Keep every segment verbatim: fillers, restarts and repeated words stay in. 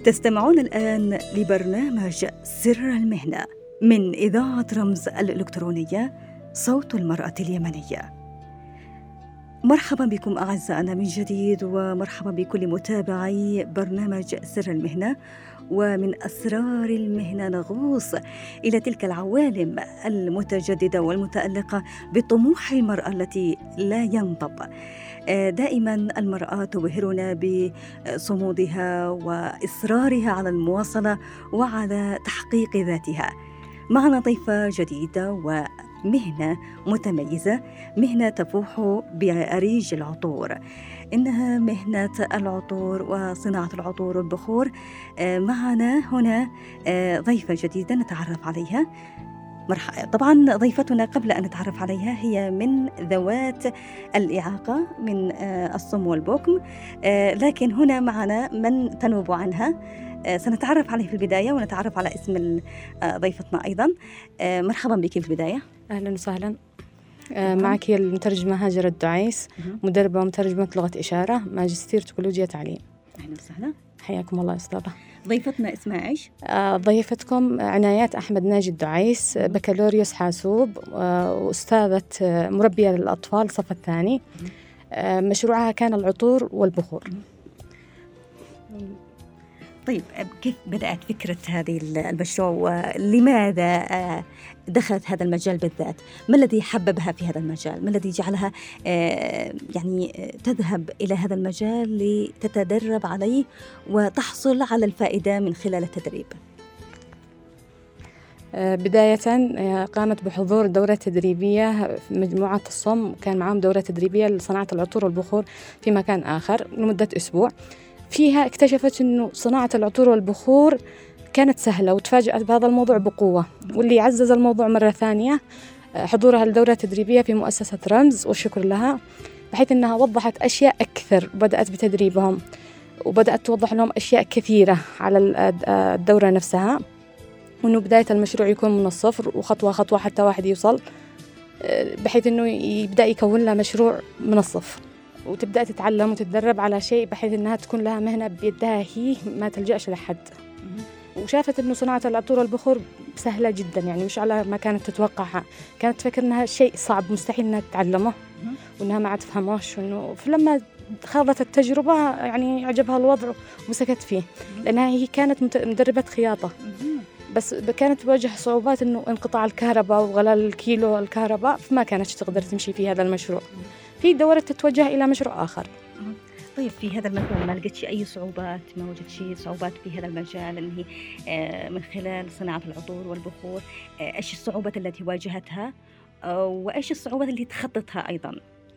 تستمعون الآن لبرنامج سر المهنة من إذاعة رمز الإلكترونية صوت المرأة اليمنية. مرحبا بكم أعزائنا من جديد، ومرحبا بكل متابعي برنامج سر المهنة. ومن أسرار المهنة نغوص إلى تلك العوالم المتجددة والمتألقة بطموح المرأة التي لا ينضب. دائما المرأة تبهرنا بصمودها وإصرارها على المواصلة وعلى تحقيق ذاتها. معنا ضيفة جديدة ومهنة متميزة، مهنة تفوح بأريج العطور، إنها مهنة العطور وصناعة العطور والبخور. معنا هنا ضيفة جديدة نتعرف عليها. مرحبا. طبعا ضيفتنا قبل أن نتعرف عليها هي من ذوات الإعاقة من الصم والبكم، لكن هنا معنا من تنوب عنها. سنتعرف عليه في البداية ونتعرف على اسم ضيفتنا أيضا. مرحبا بك في البداية. أهلا وسهلا. معك هي المترجمة هاجر الدعيس، مدربة ومترجمة لغة إشارة، ماجستير تكنولوجيا تعليم. أهلا وسهلا. حياكم الله أستاذة. ضيفتنا اسمها إيش؟ آه ضيفتكم عنايات أحمد ناجي الدعيس، بكالوريوس حاسوب، آه وأستاذة مربية للأطفال صف الثاني. آه مشروعها كان العطور والبخور. طيب، كيف بدأت فكرة هذه المشروع ولماذا دخلت هذا المجال بالذات؟ ما الذي حببها في هذا المجال؟ ما الذي جعلها يعني تذهب إلى هذا المجال لتتدرب عليه وتحصل على الفائدة من خلال التدريب؟ بداية قامت بحضور دورة تدريبية في مجموعة الصم، كان معهم دورة تدريبية لصناعة العطور والبخور في مكان آخر لمدة أسبوع. فيها اكتشفت أنه صناعة العطور والبخور كانت سهلة، وتفاجأت بهذا الموضوع بقوة. واللي عزز الموضوع مرة ثانية حضورها لدورة تدريبية في مؤسسة رمز، والشكر لها، بحيث أنها وضحت أشياء أكثر. بدأت بتدريبهم وبدأت توضح لهم أشياء كثيرة على الدورة نفسها، وأنه بداية المشروع يكون من الصفر وخطوة خطوة حتى واحد يوصل، بحيث أنه يبدأ يكون له مشروع من الصفر، وتبدأ تتعلم وتتدرب على شيء بحيث أنها تكون لها مهنة بيدها هي، ما تلجأش لحد. وشافت أنه صناعة العطور والبخور سهلة جدا، يعني مش على ما كانت تتوقعها. كانت تفكر أنها شيء صعب مستحيل أنها تتعلمه وأنها ما تفهموش. وأنه فلما خاضت التجربة يعني عجبها الوضع ومسكت فيه، لأنها هي كانت مدربة خياطة، بس كانت تواجه صعوبات أنه انقطاع الكهرباء وغلاء الكيلو الكهرباء، فما كانت تقدر تمشي في هذا المشروع. في دورة تتوجه إلى مشروع آخر. طيب، في هذا المجال ما لقيت أي صعوبات؟ ما وجدت شيء صعوبات في هذا المجال اللي هي من خلال صناعة العطور والبخور؟ إيش الصعوبات التي واجهتها وإيش الصعوبات اللي تخطتها أيضا؟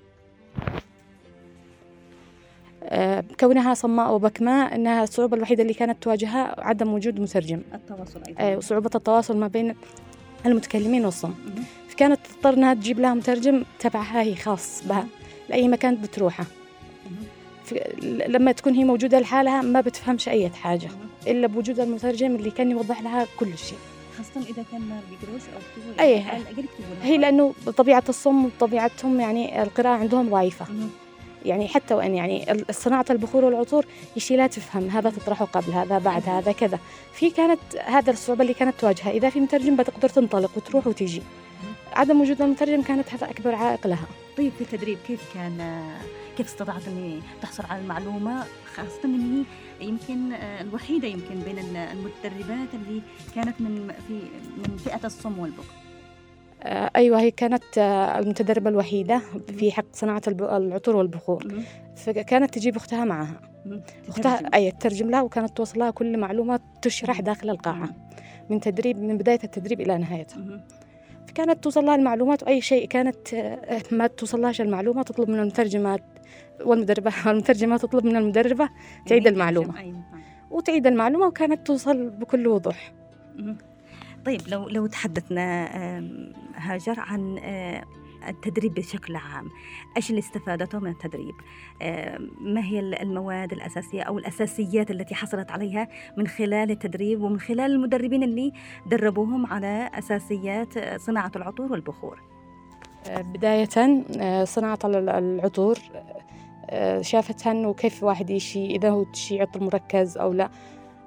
كونها صماء وبكماء، أنها الصعوبة الوحيدة اللي كانت تواجهها عدم وجود مترجم، التواصل أيضا، وصعوبة التواصل ما بين المتكلمين والصم. كانت تضطر أنها تجيب لها مترجم تبعها هي خاص بها لأي مكان بتروحه. لما تكون هي موجودة لحالها ما بتفهمش أي حاجة إلا بوجود المترجم اللي كان يوضح لها كل شيء، خاصة إذا كان ما بيقروش أو يكتبوا. أي هي لأنه بطبيعة الصم وطبيعتهم يعني القراءة عندهم ضعيفة. يعني حتى وإن يعني صناعة البخور والعطور يشي لا تفهم هذا تطرحه قبل هذا بعد هذا كذا. في كانت هذا الصعوبة اللي كانت تواجهها. إذا في مترجم بتقدر تنطلق وتروح وتيجي. عدم وجود المترجم كانت هذا أكبر عائق لها. طيب، في التدريب كيف كان، كيف استطاعت أن تحصل على المعلومة، خاصة أن هي يمكن الوحيدة يمكن بين المتدربات اللي كانت من في من فئة الصم والبكم؟ آه أيوة، هي كانت آه المتدربة الوحيدة في حق صناعة العطور والبخور. فكانت تجيب أختها معها، أختها أي تترجم لها، وكانت توصل لها كل معلومات تشرح داخل القاعة من تدريب من بداية التدريب إلى نهايته. فكانت توصل لها المعلومات، وأي شيء كانت ما توصل لهاش المعلومة تطلب من المترجمات والمدربة، والمترجمة تطلب من المدربة تعيد المعلومة وتعيد المعلومة، وكانت توصل بكل وضوح. طيب، لو لو تحدثنا هاجر عن التدريب بشكل عام، إيش اللي استفادته من التدريب؟ ما هي المواد الأساسية أو الأساسيات التي حصلت عليها من خلال التدريب ومن خلال المدربين اللي دربوهم على أساسيات صناعة العطور والبخور؟ بداية صناعة العطور شافتها أنه كيف واحد يشي، إذا هو تشي عطر مركز أو لا.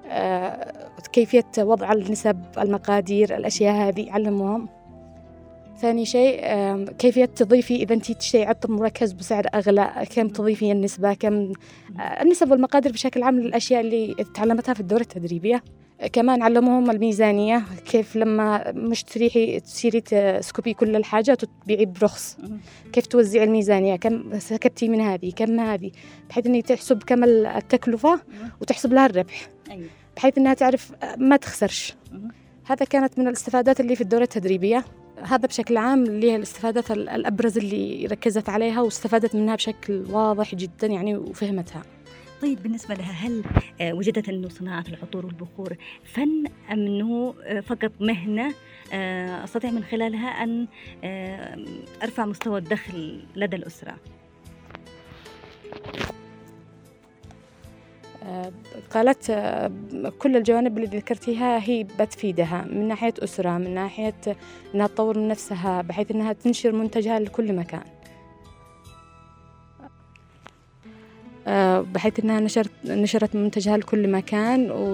كيفية وضع النسب، المقادير، الأشياء هذه علموهم. ثاني شيء كيفية تضيفي إذا أنت تشتري عطر مركز بسعر أغلى، كم تضيفي النسبة، كم النسب والمقادير بشكل عام للأشياء اللي تعلمتها في الدورة التدريبية. كمان علموهم الميزانية، كيف لما مش تريحي تصيري تسكبي كل الحاجة وتبيعي برخص، كيف توزعي الميزانية، كم سكبتي من هذه كم هذه، بحيث أني تحسب كم التكلفة وتحسب لها الربح، بحيث أنها تعرف ما تخسرش. هذا كانت من الاستفادات اللي في الدورة التدريبية. هذا بشكل عام اللي هي الاستفادات الأبرز اللي ركزت عليها واستفادت منها بشكل واضح جدا يعني وفهمتها. طيب بالنسبة لها، هل وجدت أنه صناعة العطور والبخور فن أم أنه فقط مهنة أستطيع من خلالها أن أرفع مستوى الدخل لدى الأسرة؟ قالت كل الجوانب اللي ذكرتيها هي بتفيدها من ناحية أسرة، من ناحية أنها تطور من نفسها بحيث أنها تنشر منتجها لكل مكان، بحيث أنها نشرت نشرت منتجها لكل مكان و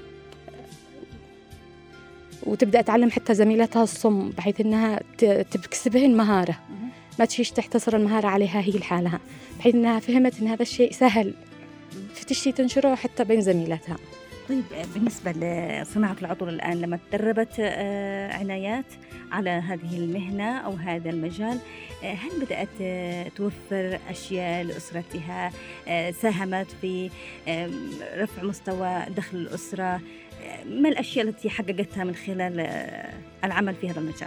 وتبدأ تعلم حتى زميلاتها الصم بحيث أنها تكسبهن مهارة، ما تشيش تحتصر المهارة عليها هي لحالها، بحيث أنها فهمت أن هذا الشيء سهل فتشتي تنشره حتى بين زميلاتها. طيب بالنسبة لصناعة العطور الآن، لما تدربت عنايات على هذه المهنة أو هذا المجال، هل بدأت توفر أشياء لأسرتها، ساهمت في رفع مستوى دخل الأسرة؟ ما الأشياء التي حققتها من خلال العمل في هذا المجال؟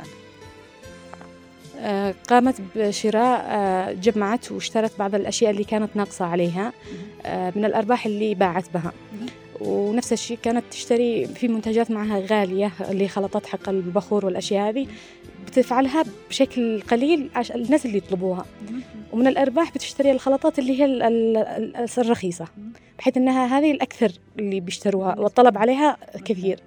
قامت بشراء، جمعت واشترت بعض الأشياء اللي كانت ناقصة عليها من الأرباح اللي باعت بها، ونفس الشيء كانت تشتري في منتجات معها غالية اللي خلطات حق البخور والأشياء هذه بتفعلها بشكل قليل عشان الناس اللي يطلبوها، ومن الأرباح بتشتري الخلطات اللي هي الرخيصة بحيث أنها هذه الأكثر اللي بيشتروها والطلب عليها كثير.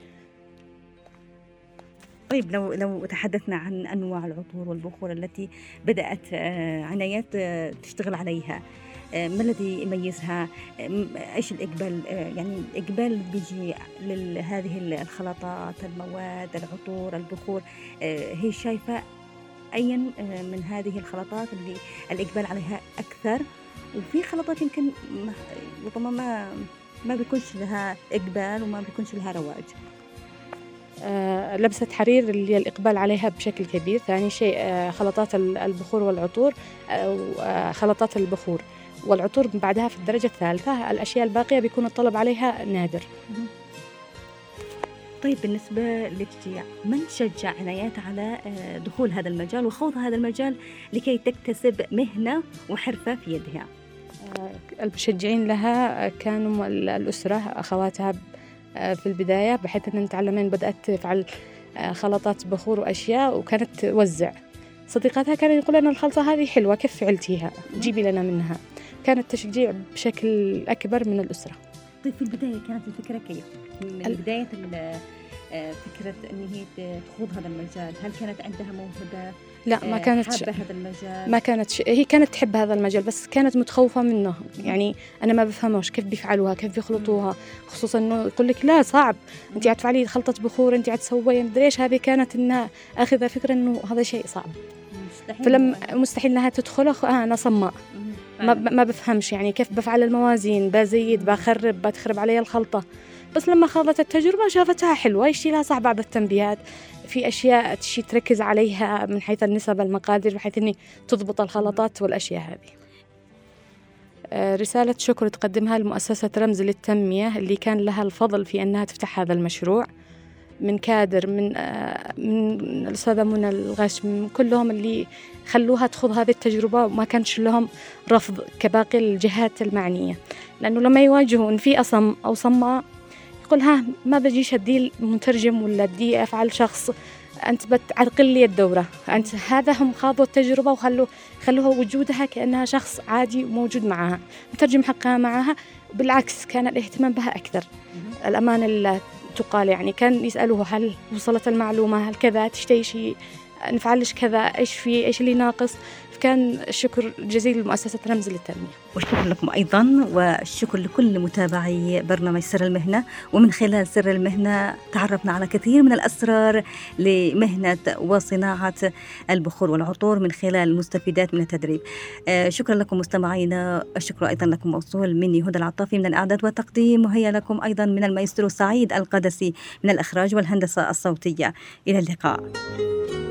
طيب لو لو تحدثنا عن أنواع العطور والبخور التي بدأت عنايات تشتغل عليها، ما الذي يميزها؟ إيش الإقبال؟ يعني الإقبال بيجي لهذه الخلطات، المواد، العطور، البخور، هي شايفة أي من هذه الخلطات اللي الإقبال عليها أكثر، وفي خلطات يمكن ربما ما ما بيكونش لها إقبال وما بيكونش لها رواج؟ آه، لبسة حرير اللي الإقبال عليها بشكل كبير. ثاني شيء آه، خلطات البخور والعطور، آه، خلطات البخور والعطور بعدها في الدرجة الثالثة. الأشياء الباقية بيكون الطلب عليها نادر. طيب بالنسبة للتشجيع، من شجع عنايات على دخول هذا المجال وخوض هذا المجال لكي تكتسب مهنة وحرفة في يدها؟ المشجعين لها كانوا الأسرة، أخواتها في البداية، بحيث أن تعلمين بدأت تفعل خلطات بخور وأشياء وكانت توزع. صديقاتها كانوا يقولون الخلطة هذه حلوة كيف فعلتيها، جيبي لنا منها. كانت تشجيع بشكل أكبر من الأسرة. طيب في البداية كانت الفكرة كيف؟ من بداية فكرة أن هي تخوض هذا المجال، هل كانت عندها موهبة؟ لا، ما كانت حابة هذا المجال؟ ما كانت ش... هي كانت تحب هذا المجال بس كانت متخوفة منه. يعني أنا ما بفهموش كيف بيفعلوها، كيف بيخلطوها، خصوصا إنه يقول لك لا صعب، أنت هتفعلي خلطة بخور، أنت هتسوي مدري إيش. هذه كانت إنها أخذها فكرة إنه هذا شيء صعب، مستحيل. فلم مستحيل إنها تدخله. آه أنا صماء، ما ب... ما بفهمش يعني كيف بفعل الموازين، بزيد بخرب بتخرب علي الخلطة. بس لما خاضت التجربة شافتها حلوة، يشتي لها صح بعض التنبيهات في أشياء تشي تركز عليها من حيث النسب، المقادير، بحيث أني تضبط الخلطات والأشياء هذه. رسالة شكر تقدمها لمؤسسة رمز للتنمية اللي كان لها الفضل في أنها تفتح هذا المشروع، من كادر، من من الأستاذة منى الغش، من كلهم اللي خلوها تخوض هذه التجربة وما كانش لهم رفض كباقي الجهات المعنية. لأنه لما يواجهوا إن في أصم أو صماء يقول ها ما بجيش أدي مترجم ولا أدي أفعل شخص، أنت بتعرقل لي الدورة. أنت هذا هم خاضوا التجربة وخلوا خلوها وجودها كأنها شخص عادي موجود معها، مترجم حقها معها. بالعكس كان الاهتمام بها أكثر. الأمانة اللي تقال يعني كان يسألوه هل وصلت المعلومة، هل كذا، تشتي شيء نفعلش كذا، إيش في إيش اللي ناقص. كان الشكر جزيل لمؤسسة رمز للتنمية. والشكر لكم أيضا، والشكر لكل متابعي برنامج سر المهنة. ومن خلال سر المهنة تعرفنا على كثير من الأسرار لمهنة وصناعة البخور والعطور من خلال المستفيدات من التدريب. آه شكرا لكم مستمعينا. الشكر أيضا لكم موصول مني هدى العطافي من الإعداد والتقديم، وهي لكم أيضا من المايسترو سعيد القدسي من الإخراج والهندسة الصوتية. إلى اللقاء.